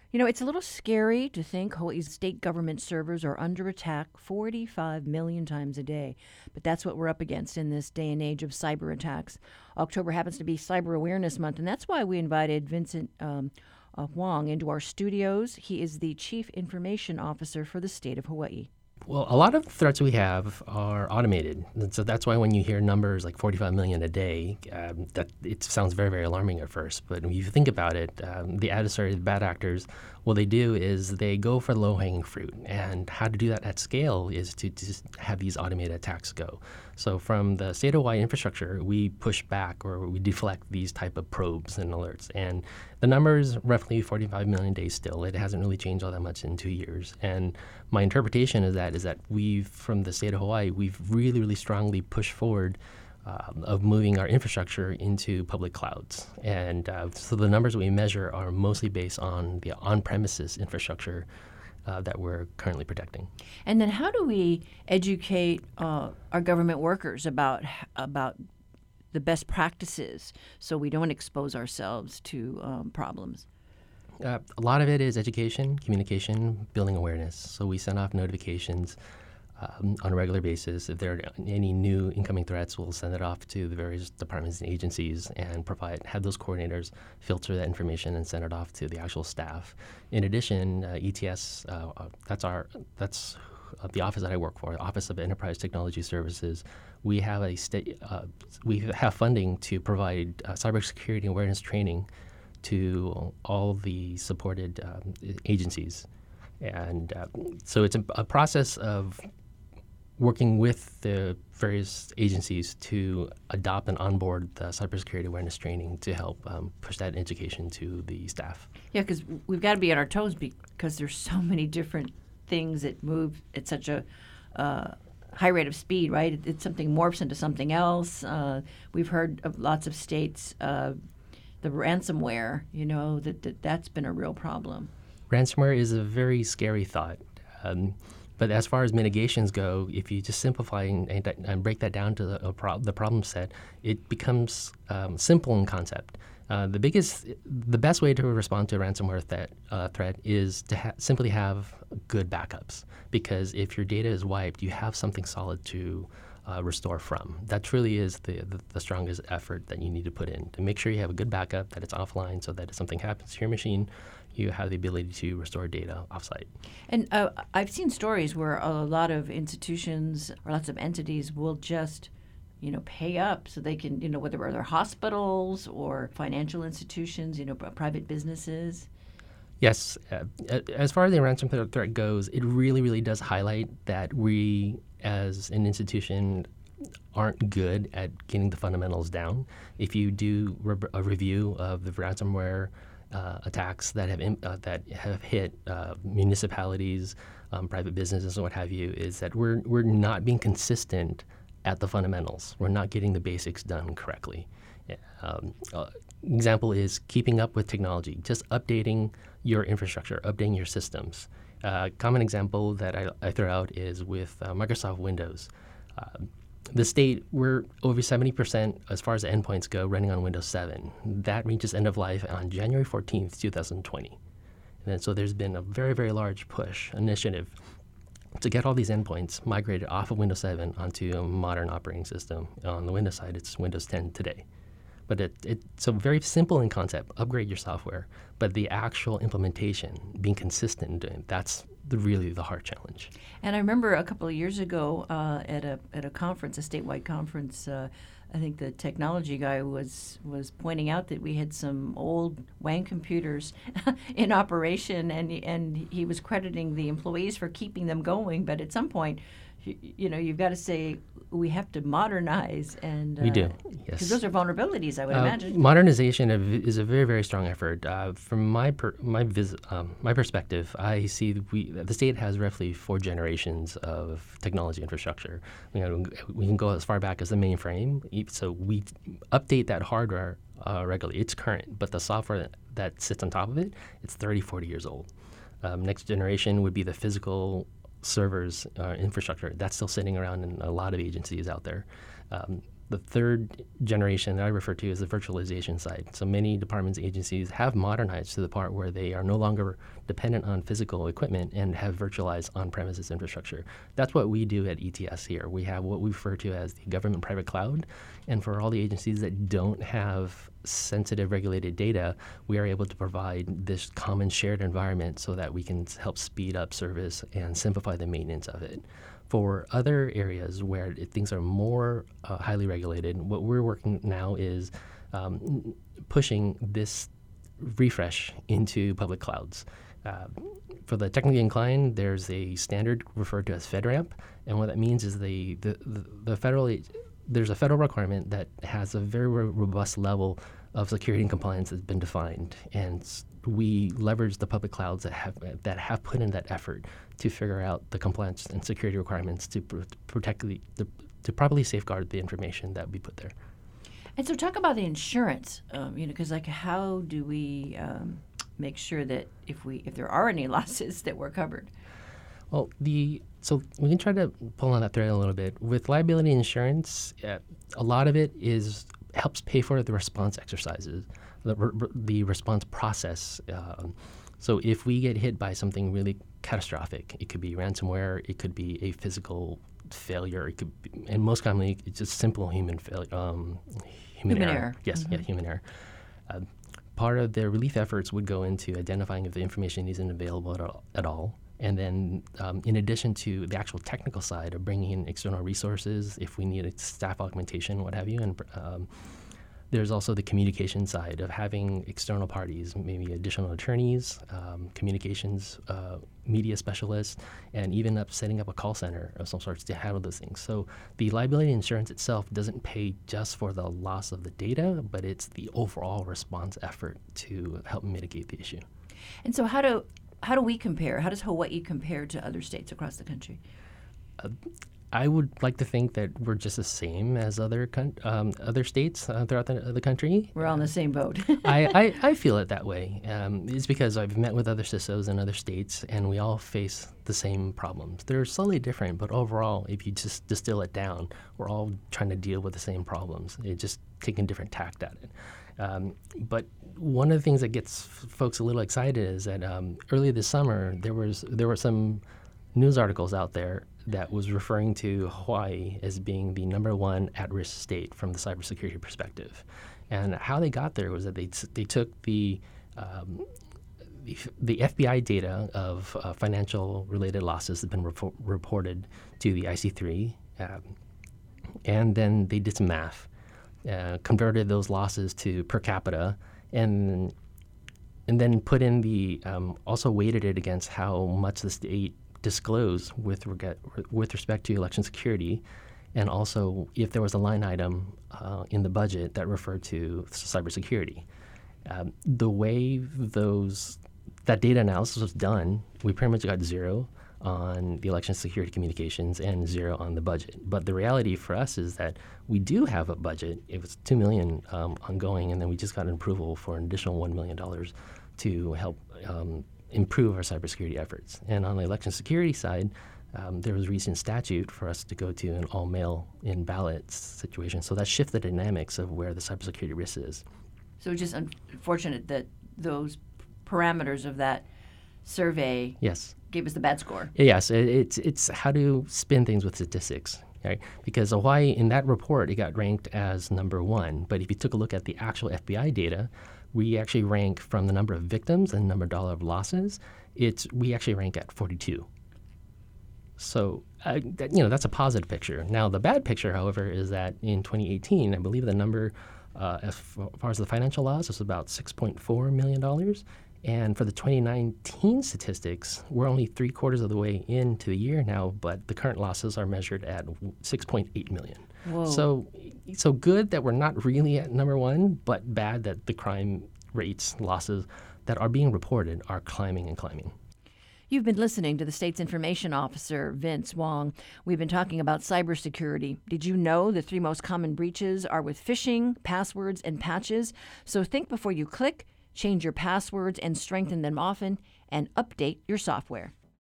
You know, it's a little scary to think Hawaii's state government servers are under attack 45 million times a day. But that's what we're up against in this day and age of cyber attacks. October happens to be Cyber Awareness Month, and that's why we invited Vincent Huang into our studios. He is the Chief Information Officer for the state of Hawaii. Well, a lot of the threats we have are automated. And so that's why when you hear numbers like 45 million a day, that it sounds very, very alarming at first. But when you think about it, the adversaries, the bad actors, what they do is they go for low-hanging fruit. And how to do that at scale is to just have these automated attacks go. So from the state of Hawaii infrastructure, we push back or we deflect these type of probes and alerts. And the number is roughly 45 million days still. It hasn't really changed all that much in 2 years. And my interpretation is that we've, from the state of Hawaii, we've really, really strongly pushed forward of moving our infrastructure into public clouds. And so the numbers we measure are mostly based on the on-premises infrastructure that we're currently protecting. And then how do we educate our government workers about the best practices so we don't expose ourselves to problems? A lot of it is education, communication, building awareness. So we send off notifications on a regular basis. If there are any new incoming threats, we'll send it off to the various departments and agencies and have those coordinators filter that information and send it off to the actual staff. In addition, ETS, that's the office that I work for, the Office of Enterprise Technology Services. We have we have funding to provide cybersecurity awareness training to all the supported agencies. And so it's a process of working with the various agencies to adopt and onboard the cybersecurity awareness training to help push that education to the staff. Yeah, because we've got to be on our toes because there's so many different things that move at such a high rate of speed, right? Something morphs into something else. We've heard of lots of states, the ransomware, that's been a real problem. Ransomware is a very scary thought. But as far as mitigations go, if you just simplify and break that down to the problem set, it becomes simple in concept. The best way to respond to a ransomware threat is to simply have good backups. Because if your data is wiped, you have something solid to restore from. That truly is the strongest effort that you need to put in to make sure you have a good backup, that it's offline, so that if something happens to your machine, you have the ability to restore data offsite. And I've seen stories where a lot of institutions or lots of entities will just, pay up so they can, whether they're hospitals or financial institutions, private businesses. Yes. As far as the ransomware threat goes, it really, really does highlight that we, as an institution, aren't good at getting the fundamentals down. If you do a review of the ransomware attacks that have hit municipalities, private businesses, and what have you, is that we're not being consistent at the fundamentals. We're not getting the basics done correctly. Example is keeping up with technology, just updating your infrastructure, updating your systems. Common example that I throw out is with Microsoft Windows. The state, we're over 70% as far as the endpoints go running on Windows 7. That reaches end of life on January 14th, 2020. And then, so there's been a very, very large initiative to get all these endpoints migrated off of Windows 7 onto a modern operating system. On the Windows side, it's Windows 10 today. But it's so very simple in concept, upgrade your software. But the actual implementation, being consistent in doing it, that's really the hard challenge. And I remember a couple of years ago at a conference, a statewide conference, I think the technology guy was pointing out that we had some old WAN computers in operation, and he was crediting the employees for keeping them going. But at some point, you've got to say we have to modernize, and we do, yes, because those are vulnerabilities, I would imagine. Modernization is a very, very strong effort. From my perspective, I see the state has roughly 4 generations of technology infrastructure. We can go as far back as the mainframe, so we update that hardware regularly. It's current, but the software that sits on top of it, it's 30, 40 years old. Next generation would be the physical servers infrastructure that's still sitting around in a lot of agencies out there. The third generation that I refer to as the virtualization side. So many departments and agencies have modernized to the part where they are no longer dependent on physical equipment and have virtualized on-premises infrastructure. That's what we do at ETS here. We have what we refer to as the government private cloud. And for all the agencies that don't have sensitive regulated data, we are able to provide this common shared environment so that we can help speed up service and simplify the maintenance of it. For other areas where things are more highly regulated, what we're working now is pushing this refresh into public clouds. For the technically inclined, there's a standard referred to as FedRAMP, and what that means is there's a federal requirement that has a very robust level of security and compliance that's been defined, and we leverage the public clouds that have put in that effort to figure out the compliance and security requirements to protect to properly safeguard the information that we put there. And so, talk about the insurance. Because how do we make sure that if there are any losses that we're covered? Well, so we can try to pull on that thread a little bit. With liability insurance, a lot of it helps pay for the response exercises, the response process. So if we get hit by something really catastrophic, it could be ransomware, it could be a physical failure, it could be, and most commonly it's just simple human error. Yes, mm-hmm. Yeah, human error. Part of their relief efforts would go into identifying if the information isn't available at all. And then in addition to the actual technical side of bringing in external resources, if we need staff augmentation, what have you, and there's also the communication side of having external parties, maybe additional attorneys, communications, media specialists, and even setting up a call center of some sorts to handle those things. So the liability insurance itself doesn't pay just for the loss of the data, but it's the overall response effort to help mitigate the issue. And so how do we compare? How does Hawaii compare to other states across the country? I would like to think that we're just the same as other states throughout the country. We're all in the same boat. I feel it that way. It's because I've met with other CISOs in other states, and we all face the same problems. They're slightly different, but overall, if you just distill it down, we're all trying to deal with the same problems. It's just taking different tact at it. But one of the things that gets folks a little excited is that early this summer, there were some news articles out there that was referring to Hawaii as being the number one at-risk state from the cybersecurity perspective. And how they got there was that they took the FBI data of financial-related losses that have been reported to the IC3, and then they did some math, converted those losses to per capita, and then put in also weighted it against how much the state disclose with respect to election security, and also if there was a line item in the budget that referred to cybersecurity. The way that data analysis was done, we pretty much got 0 on the election security communications and 0 on the budget. But the reality for us is that we do have a budget. It was $2 million ongoing, and then we just got an approval for an additional $1 million to help improve our cybersecurity efforts. And on the election security side, there was a recent statute for us to go to an all-mail in ballot situation. So that shifted the dynamics of where the cybersecurity risk is. So it's just unfortunate that those parameters of that survey gave us the bad score. Yes, it's how to spin things with statistics. Right? Because Hawaii, in that report, it got ranked as number 1. But if you took a look at the actual FBI data, we actually rank from the number of victims and number of dollar of losses. We actually rank at 42. So that's a positive picture. Now the bad picture, however, is that in 2018, I believe the number as far as the financial loss was about $6.4 million. And for the 2019 statistics, we're only 3/4 of the way into the year now, but the current losses are measured at $6.8 million. Whoa. So good that we're not really at number 1, but bad that the crime rates, losses that are being reported are climbing and climbing. You've been listening to the state's information officer, Vince Wong. We've been talking about cybersecurity. Did you know the 3 most common breaches are with phishing, passwords, and patches? So think before you click, change your passwords and strengthen them often, and update your software.